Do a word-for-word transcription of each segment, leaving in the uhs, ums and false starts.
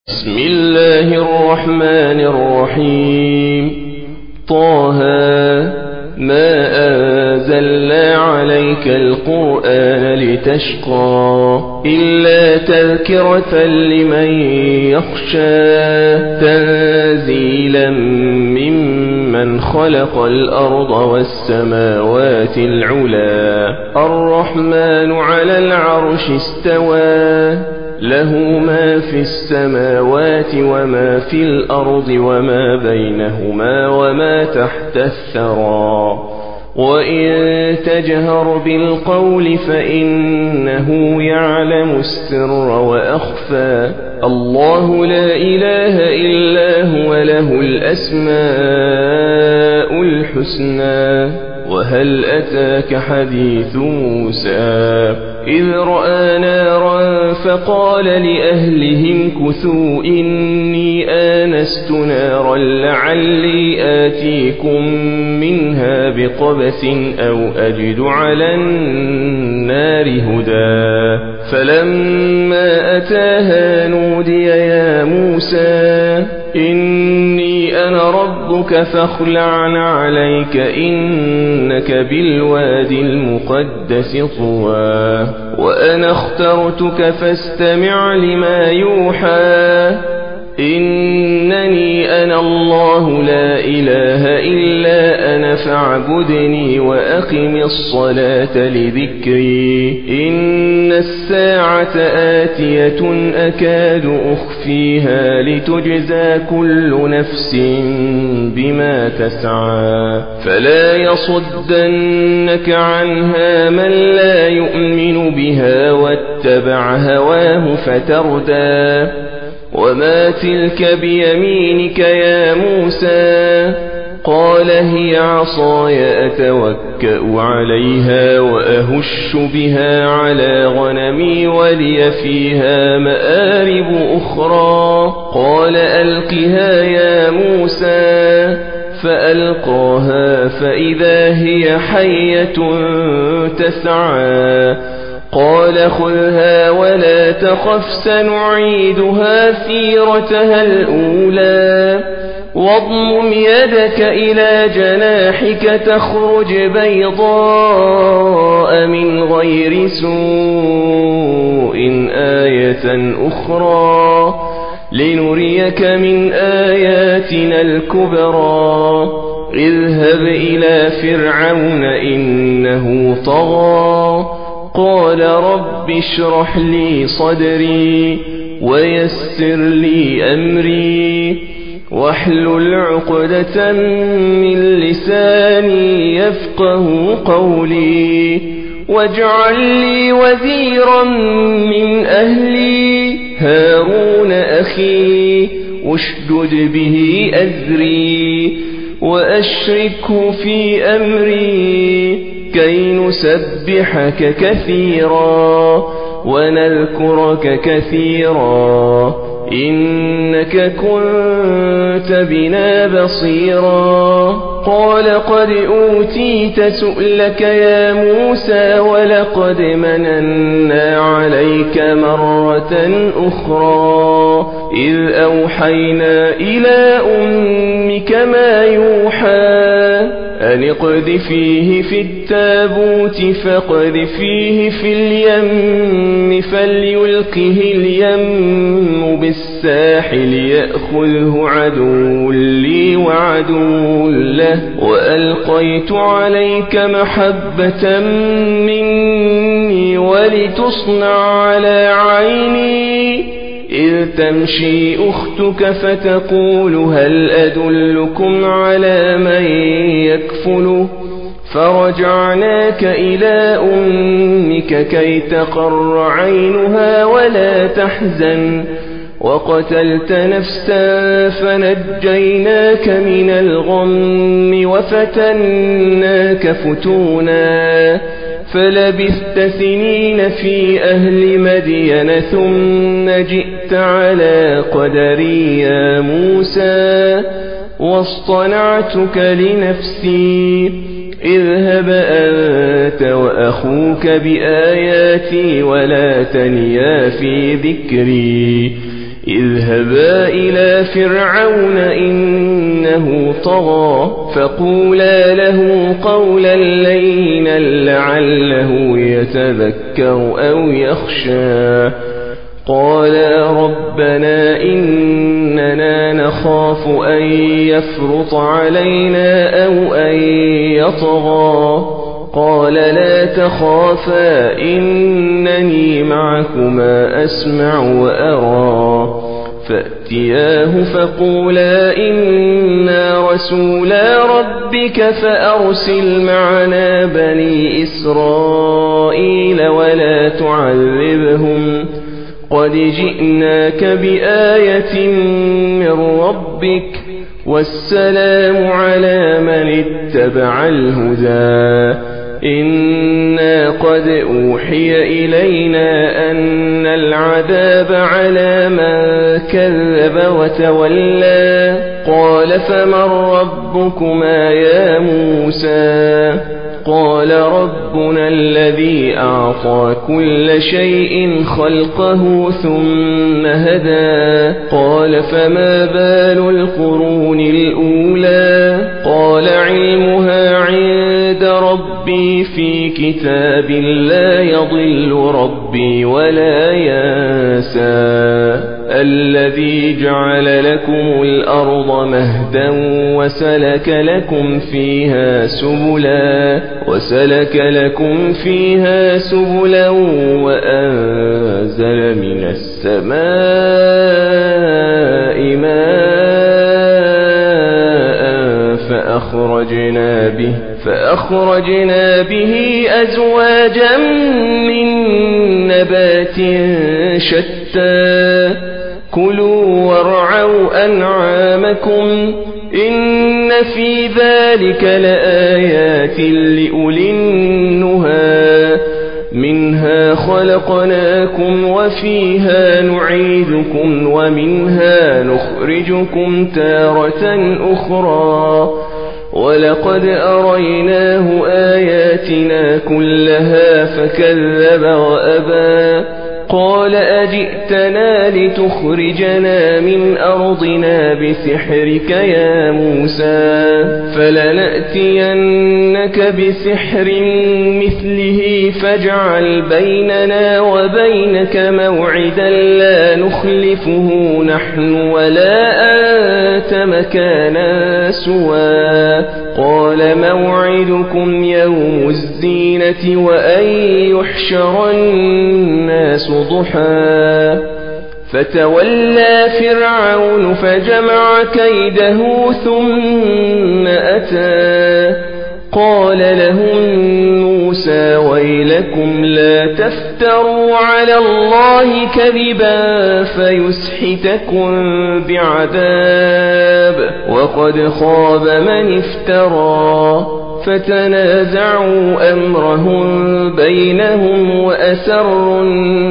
بسم الله الرحمن الرحيم. طه ما أنزلنا عليك القرآن لتشقى إلا تذكرة لمن يخشى تنزيلا ممن خلق الأرض والسماوات العلا الرحمن على العرش استوى له ما في السماوات وما في الأرض وما بينهما وما تحت الثرى وإن تجهر بالقول فإنه يعلم السر وأخفى الله لا إله إلا هو له الأسماء الحسنى وهل أتاك حديث موسى إذ رأى نارا فقال لأهلهم كثوا إني آنست نارا لعلي آتيكم منها بقبس أو أجد على النار هدى فلما أتاها نودي يا موسى إني أنا ربك فاخلع عليك إنك بالوادي المقدس طوى وأنا اخترتك فاستمع لما يوحى إنني أنا الله لا إله إلا أنا فاعبدني وأقم الصلاة لذكري إن الساعة آتية أكاد أخفيها لتجزى كل نفس بما تسعى فلا يصدنك عنها من لا يؤمن بها واتبع هواه فتردى وما تلك بيمينك يا موسى قال هي عصاي أتوكأ عليها وأهش بها على غنمي ولي فيها مآرب أخرى قال ألقها يا موسى فألقاها فإذا هي حية تسعى قال خذها ولا تخف سنعيدها سيرتها الأولى واضمم يدك إلى جناحك تخرج بيضاء من غير سوء آية أخرى لنريك من آياتنا الكبرى اذهب إلى فرعون إنه طغى قال رب اشرح لي صدري ويسر لي أمري واحلل عقدة من لساني يفقه قولي واجعل لي وزيرا من أهلي هارون أخي اشدد به أزري وأشركه في أمري كي نسبحك كثيرا ونذكرك كثيرا إنك كنت بنا بصيرا قال قد أوتيت سؤلك يا موسى ولقد مننا عليك مرة أخرى إذ أوحينا إلى أمك ما يوحى أن اقذفيه في التابوت فاقذفيه في اليم فليلقه اليم بالساحل يأخذه عدو لي وعدو له وألقيت عليك محبة مني ولتصنع على عيني إذ تمشي أختك فتقول هل أدلكم على من يكفله فرجعناك إلى أمك كي تقر عينها ولا تحزن وقتلت نفسا فنجيناك من الغم وفتناك فتونا فلبثت سنين في أهل مدين ثم جئت على قدري يا موسى واصطنعتك لنفسي اذهب أنت وأخوك بآياتي ولا تنيا في ذكري اذهبا إلى فرعون إنه طغى فقولا له قولا لينا لعله يتذكر أو يخشى قالا ربنا إننا نخاف أن يفرط علينا أو أن يطغى قال لا تخافا إنني معكما أسمع وأرى فأتياه فقولا إنا رسولا ربك فأرسل معنا بني إسرائيل ولا تعذبهم قد جئناك بآية من ربك والسلام على من اتبع الهدى إنا قد أوحي إلينا أن العذاب على من كذب وتولى قال فمن ربكما يا موسى قال ربنا الذي أعطى كل شيء خلقه ثم هدى قال فما بال القرون الأولى قال علمها عند ربي في كتاب لا يضل ربي ولا ينسى الذي جعل لكم الأرض مهدا وسلك لكم فيها سبلا وسلك لكم فيها سبلا وأنزل من السماء ماء فأخرجنا به فأخرجنا به أزواجا من نبات شتى كلوا وارعوا أنعامكم إن في ذلك لآيات لأولي النهى منها خلقناكم وفيها نعيدكم ومنها نخرجكم تارة أخرى ولقد أريناه آياتنا كلها فكذب وأبى قال أجئتنا لتخرجنا من أرضنا بسحرك يا موسى فلنأتينك بسحر مثله فاجعل بيننا وبينك موعدا لا نخلفه نحن ولا أنت مكانا سوى قال موعدكم يوم الزينة وأن يحشر الناس ضحى فتولى فرعون فجمع كيده ثم أتى قال لهم موسى ويلكم لا تفتروا على الله كذبا فيسحتكم بعذاب وقد خاب من افترى فتنازعوا أمرهم بينهم وأسروا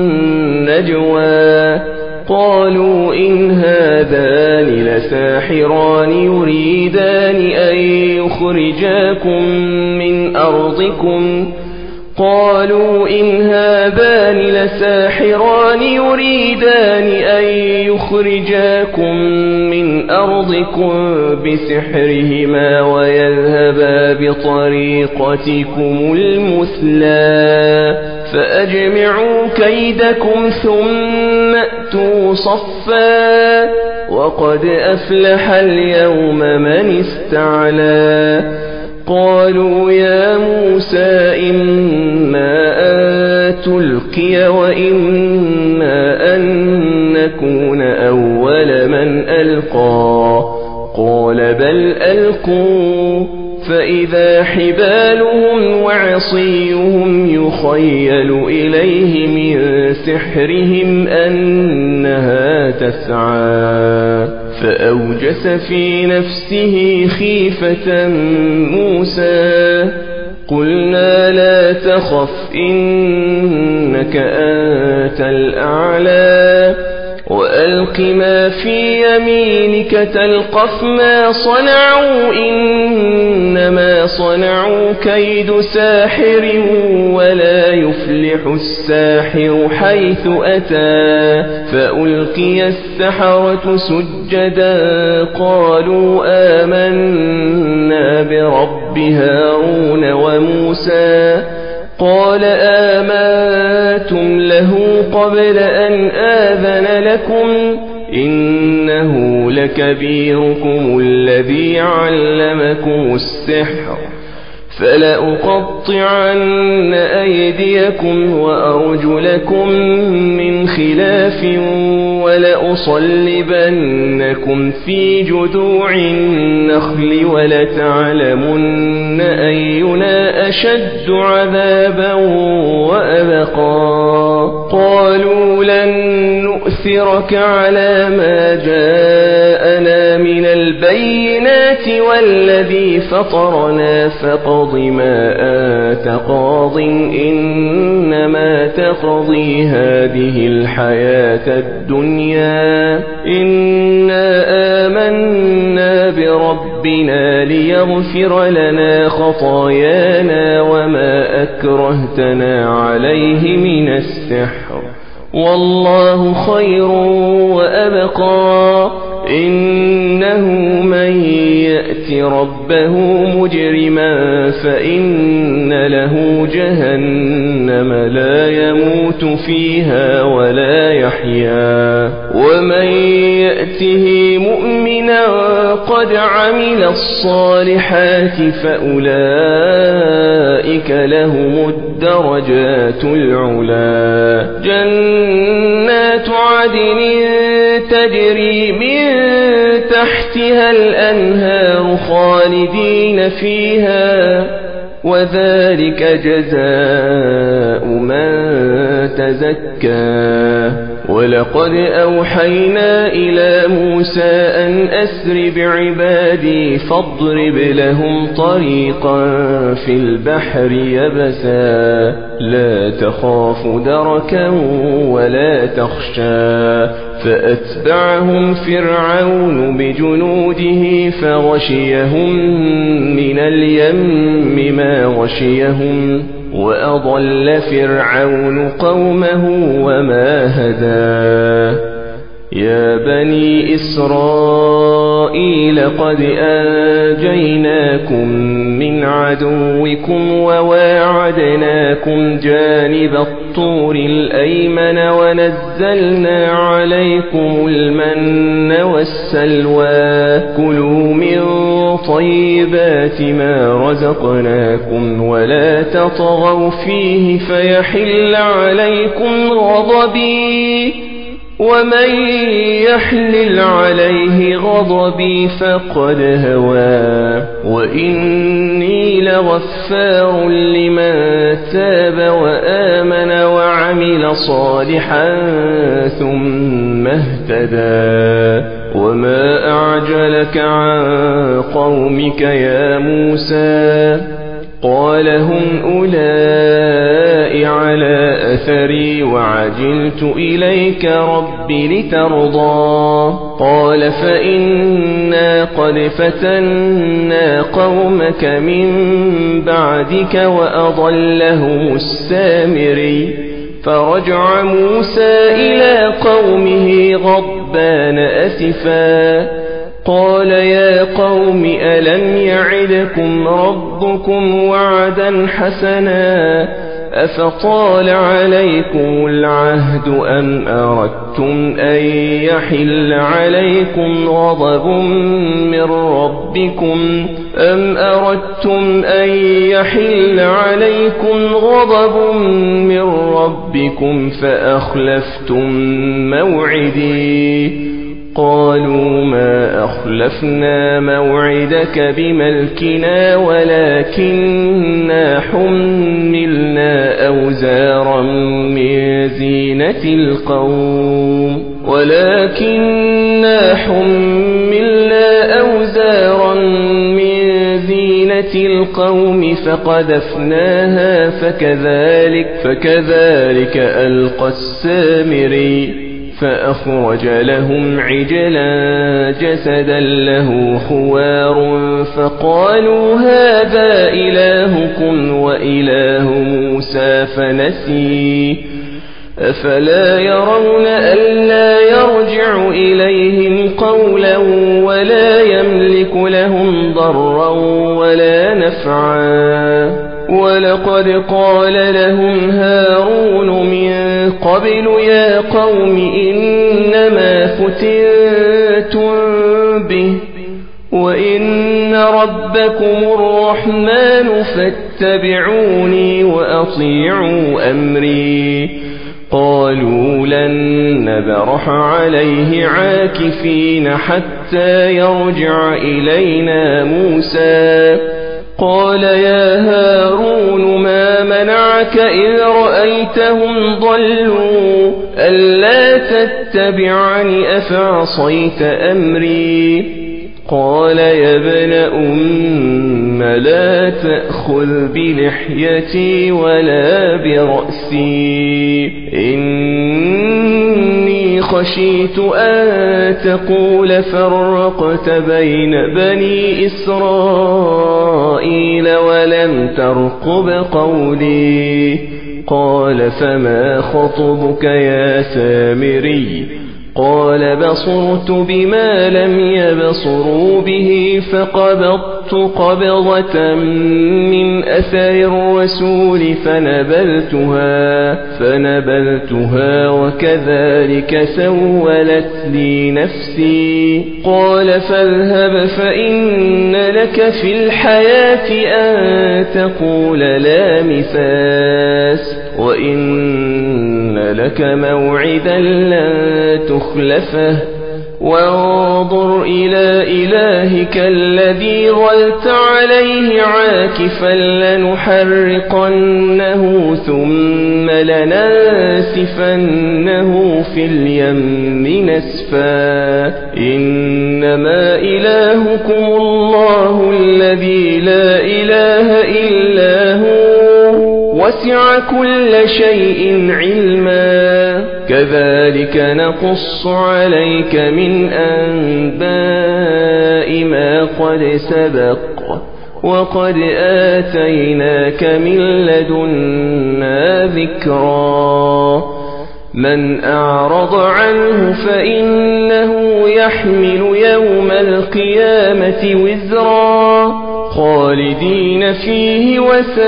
النجوى قالوا إن هذان لساحران يريدان أن يخرجاكم من أرضكم قالوا إن هذان لساحران يريدان أن يخرجاكم من أرضكم بسحرهما ويذهبا بطريقتكم المثلى فأجمعوا كيدكم ثم أتوا صفا وقد أفلح اليوم من استعلى قالوا يا موسى إما أن تلقي وإما أن نكون أول من ألقى قال بل ألقوا فإذا حبالهم وعصيهم يخيل إليه من سحرهم أنها تسعى فأوجس في نفسه خيفة موسى قلنا لا تخف إنك أنت الأعلى وألق ما في يمينك تلقف ما صنعوا إنما صنعوا كيد ساحر ولا يفلح الساحر حيث أتى فألقي السحرة سجدا قالوا آمنا برب هارون وموسى قال آمنتم له قبل أن آذن لكم إنه لكبيركم الذي علمكم السحر فلأقطعن أيديكم وأرجلكم من خلاف ولأصلبنكم في جذوع النخل ولتعلمن أينا أشد عذابا وأبقى قالوا لن نؤثرك على ما جاءنا من البينات والذي فطرنا فقض ما أنت قاض إنما تقضي هذه الحياة الدنيا إنا آمنا بربنا ليغفر لنا خطايانا وما أكرهتنا عليه من السحر والله خير وأبقى إنه من يأت ربه مجرما فإن له جهنم لا يموت فيها ولا يحيا ومن يأته مؤمنا قد عمل الصالحات فأولئك لهم الدرجات العلا جنات عدن تجري من تحتها الأنهار خالدين فيها وذلك جزاء من تزكى ولقد أوحينا إلى موسى أن أسر بعبادي فاضرب لهم طريقا في البحر يبسا لا تخاف دركا ولا تخشى فأتبعهم فرعون بجنوده فغشيهم من اليم ما غشيهم وأضل فرعون قومه وما هدى يا بني إسرائيل قد أنجيناكم من عدوكم وواعدناكم جانب الطور الأيمن ونزلنا عليكم المن والسلوى كلوا من طيبات ما رزقناكم ولا تطغوا فيه فيحل عليكم غضبي ومن يحلل عليه غضبي فقد هوى وإني لغفار لمن تاب وآمن وعمل صالحا ثم اهتدى وما أعجلك عن قومك يا موسى قال هم أولئك على أثري وعجلت إليك رب لترضى قال فإنا قد فتنا قومك من بعدك وأضلهم السامري فرجع موسى إلى قومه غضبان أسفا قال يا قوم ألم يعدكم ربكم وعدا حسنا أفطال عليكم العهد أم أردتم أن يحل عليكم غضب من ربكم أم أردتم أن يحل عليكم غضب من ربكم فأخلفتم موعدي قالوا ما أخلفنا موعدك بملكنا ولكننا حملنا أوزارا من زينة القوم ولكننا حملنا أوزارا من زينة القوم فقذفناها فكذلك فكذلك ألقى السامري فأخرج لهم عجلا جسدا له خوار فقالوا هذا إلهكم وإله موسى فنسي أفلا يرون ألا يرجع إليهم قولا ولا يملك لهم ضرا ولا نفعا ولقد قال لهم هارون من قبل يا قوم إنما فتنتم به وإن ربكم الرحمن فاتبعوني وأطيعوا أمري قالوا لن نبرح عليه عاكفين حتى يرجع إلينا موسى قال يا هارون ما منعك إذ رأيتهم ضلوا ألا تتبعني أفعصيت أمري قال يا ابن أم لا تأخذ بلحيتي ولا برأسي إني خشيت أن تقول فرقت بين بني إسرائيل ولم ترقب قولي قال فما خطبك يا سامري قال بصرت بما لم يبصروا به فقبضت قبضة من أثر الرسول فنبذتها فنبذتها وكذلك سولت لي نفسي قال فاذهب فإن لك في الحياة أن تقول لا مساس وإن لك موعدا لن تخلفه وانظر إلى إلهك الذي ظلت عليه عاكفا لنحرقنه ثم لننسفنه في اليم نسفا إنما إلهكم الله الذي لا إله إلا هو وسع كل شيء علما كذلك نقص عليك من أنباء ما قد سبق وقد آتيناك من لدنا ذكرا من أعرض عنه فإنه يحمل يوم القيامة وزرا خالدين فيه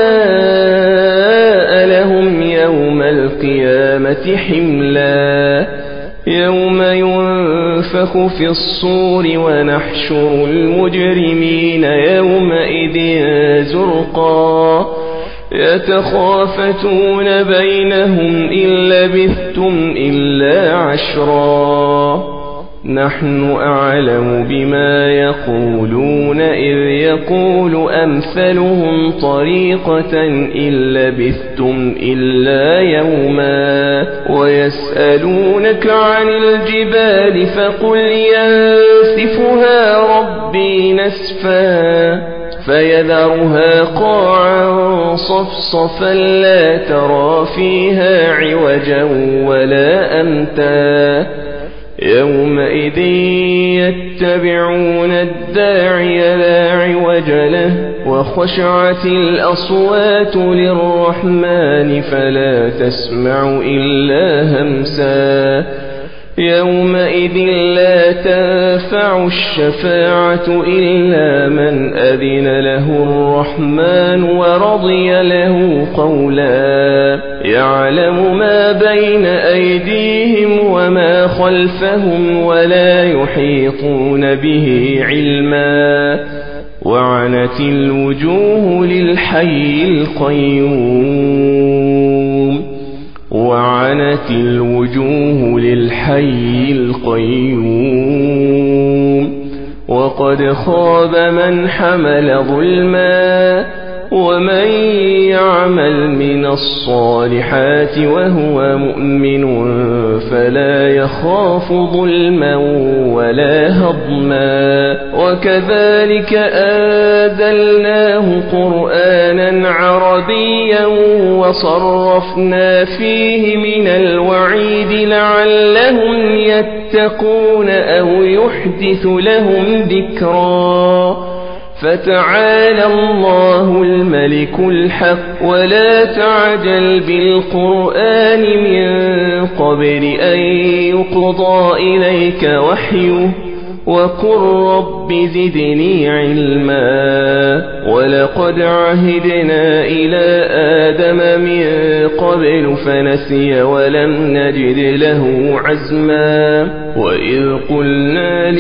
وساء لهم يوم القيامة حملا يوم ينفخ في الصور ونحشر المجرمين يومئذ زرقا يتخافتون بينهم إن لبثتم إلا عشرا نحن أعلم بما يقولون إذ يقول أمثلهم طريقة إن لبثتم إلا يوما ويسألونك عن الجبال فقل ينسفها ربي نسفا فيذرها قاعا صفصفا لا ترى فيها عوجا ولا أمتا يومئذ يتبعون الداعي لا عوج له وخشعت الأصوات للرحمن فلا تسمع إلا همسا يومئذ لا تنفع الشفاعة إلا من أذن له الرحمن ورضي له قولا يعلم ما بين أيديهم وما خلفهم ولا يحيطون به علما وعنت الوجوه للحي القيوم وعنت الوجوه للحي القيوم وقد خاب من حمل ظلما ومن يعمل من الصالحات وهو مؤمن فلا يخاف ظلما ولا هضما وكذلك أنزلناه قرآنا عربيا وصرفنا فيه من الوعيد لعلهم يتقون أو يحدث لهم ذكرا فتعالى الله الملك الحق ولا تعجل بالقرآن من قبل أن يقضى إليك وحيه وقل رب زدني علما ولقد عهدنا إلى آدم من قبل فنسي ولم نجد له عزما وإذ قلنا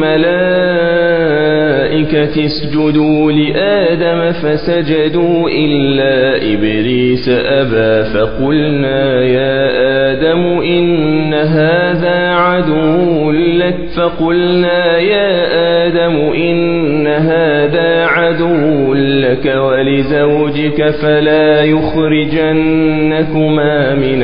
للملائكة اسجدوا لآدم فسجدوا إلا إبليس أبى فقلنا يا آدم إن هذا عدو لك فقلنا يا آدم إن هذا عدو لك ولزوجك فلا يخرجنكما من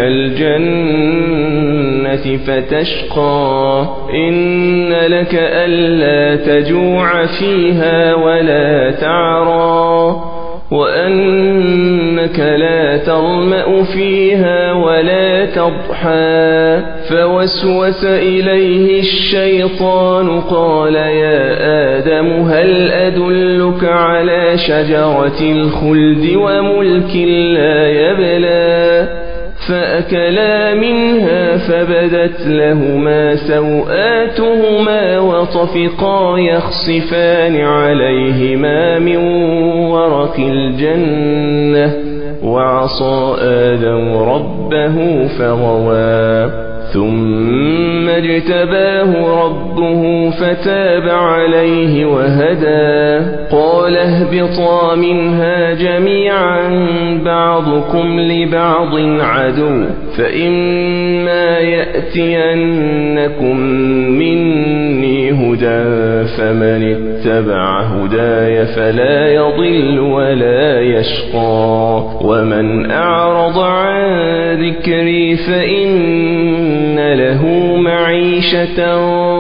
الجنة فتشقى إن لك ألا تجوع فيها ولا تعرى وأنك لا تظمأ فيها ولا تضحى فوسوس إليه الشيطان قال يا آدم هل أدلك على شجرة الخلد وملك لا يبلى فأكلا منها فبدت لهما سوآتهما وطفقا يخصفان عليهما من ورق الجنة وعصى آدم ربه فغوى ثم اجتباه ربه فتاب عليه وهدى قال اهبطا منها جميعا بعضكم لبعض عدو فإما يأتينكم مني هدى فمن اتبع هداي فلا يضل ولا يشقى ومن أعرض عن ذكري فإن له معيشة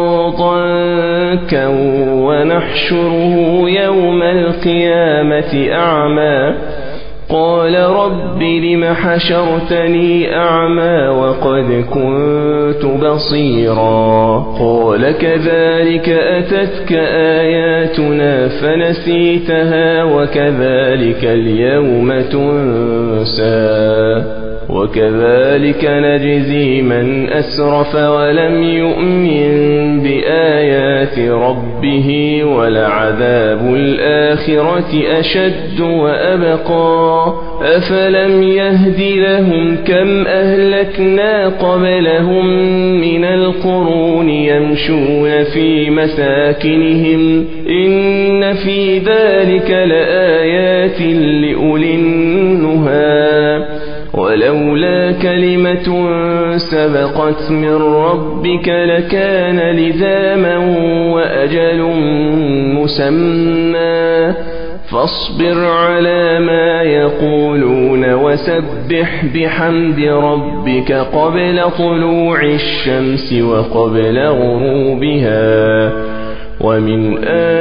ضنكا ونحشره يوم القيامة أعمى قال رب لم حشرتني أعمى وقد كنت بصيرا قال كذلك أتتك آياتنا فنسيتها وكذلك اليوم تنسى وكذلك نجزي من أسرف ولم يؤمن بآيات ربه ولعذاب الآخرة أشد وأبقى أفلم يهد لهم كم أهلكنا قبلهم من القرون يمشون في مساكنهم إن في ذلك لآيات لأولي النهى ولولا كلمة سبقت من ربك لكان لزاما وأجل مسمى فاصبر على ما يقولون وسبح بحمد ربك قبل طلوع الشمس وقبل غروبها ومن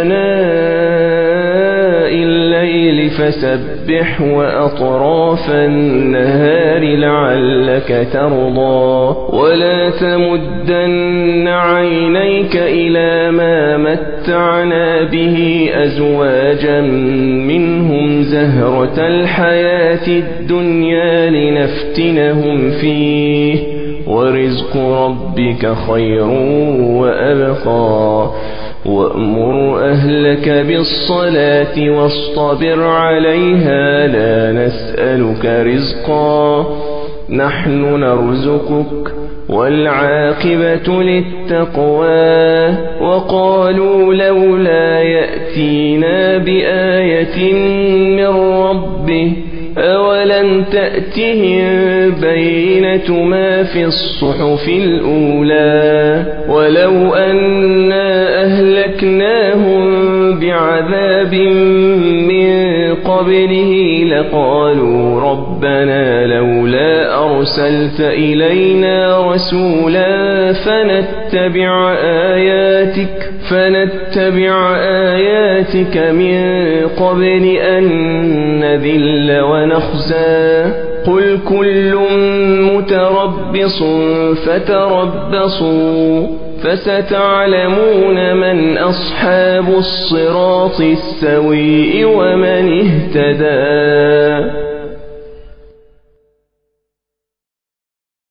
آناء الليل فسبح وأطراف النهار لعلك ترضى ولا تمدن عينيك إلى ما متعنا به أزواجا منهم زهرة الحياة الدنيا لنفتنهم فيه ورزق ربك خير وأبقى وأمر أهلك بالصلاة واصطبر عليها لا نسألك رزقا نحن نرزقك والعاقبة للتقوى وقالوا لولا يأتينا بآية من ربه أولم تأتهم بينة ما في الصحف الأولى ولو أنا أهلكناهم بعذاب من قبله لقالوا ربنا لولا أرسلت إلينا رسولا فنتبع آياتك فنتبع آياتك من قبل أن نذل ونخزى قل كل متربص فتربصوا فستعلمون من أصحاب الصراط السويء ومن اهتدى.